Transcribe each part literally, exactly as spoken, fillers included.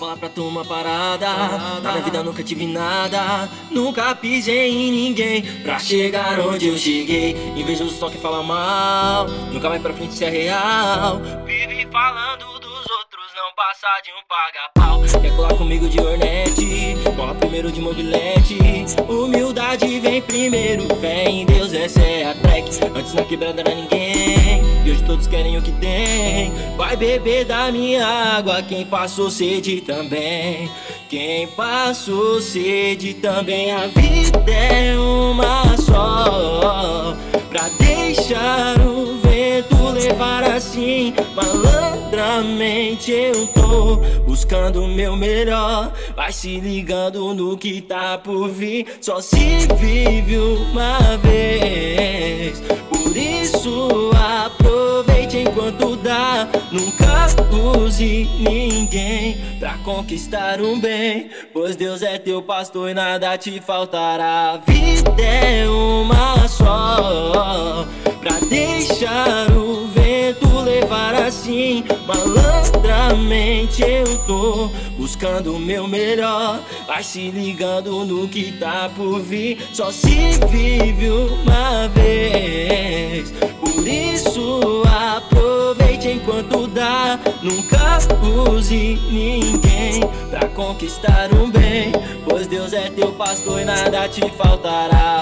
falar pra tu uma parada. Na minha vida nunca tive nada, nunca pisei em ninguém pra chegar onde eu cheguei. Invejoso só que fala mal, nunca vai pra frente se é real. Vive falando dos outros, não passa de um paga-pau. Quer colar comigo de Hornet, cola primeiro de mobilete. Humildade vem primeiro, fé em Deus, essa é a track. Antes na quebrada era ninguém, e hoje todos querem o que tem. Vai beber da minha água quem passou sede também. Quem passou sede também. A vida é uma só, pra deixar o vento levar assim. Malandramente eu tô buscando o meu melhor. Vai se ligando no que tá por vir. Só se vive uma vez, por isso aproveite enquanto dá. Nunca use ninguém pra conquistar um bem, pois Deus é teu pastor e nada te faltará. A vida é uma só, pra deixar o vento levar assim. Malandramente eu tô buscando o meu melhor. Vai se ligando no que tá por vir. Só se vive uma vez, por isso aproveite enquanto dá. Nunca use ninguém pra conquistar um bem, pois Deus é teu pastor e nada te faltará.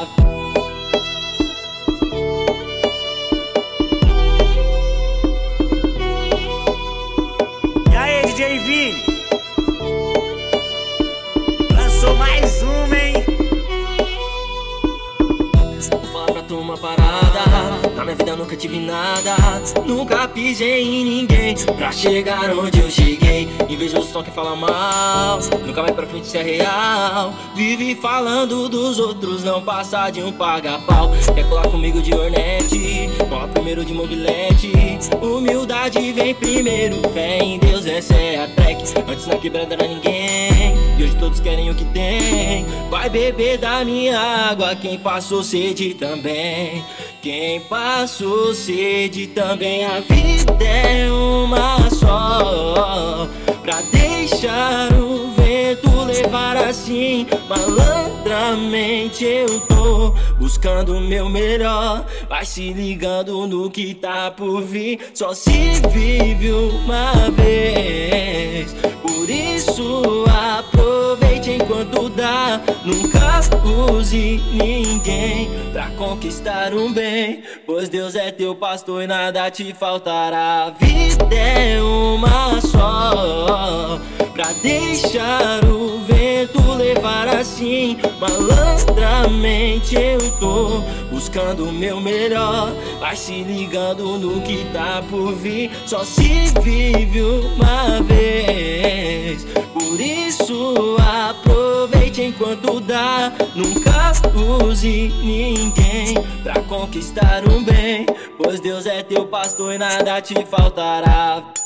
E aí, D J Vini? Lançou mais uma, hein? Vou falar pra tu uma parada. Na minha vida nunca tive nada, nunca pisei em ninguém pra chegar onde eu cheguei. Invejoso só que fala mal, nunca vai pra frente se é real. Vive falando dos outros, não passa de um paga-pau. Quer colar comigo de Hornet, cola primeiro de mobilete. Humildade vem primeiro, fé em Deus, essa é a track. Antes na quebrada era ninguém, e hoje todos querem o que tem. Vai beber da minha água quem passou sede também. Quem passou sede também. A vida é uma só, pra deixar o vento levar assim. Malandramente eu tô buscando o meu melhor. Vai se ligando no que tá por vir. Só se vive uma vez, por isso aproveite enquanto dá. Nunca use ninguém pra conquistar um bem, pois Deus é teu pastor e nada te faltará. A vida é uma só, pra deixar o vento levar assim. Malandramente eu tô buscando o meu melhor. Vai se ligando no que tá por vir. Só se vive uma vez, por isso aproveite enquanto dá. Nunca use ninguém pra conquistar um bem, pois Deus é teu pastor e nada te faltará.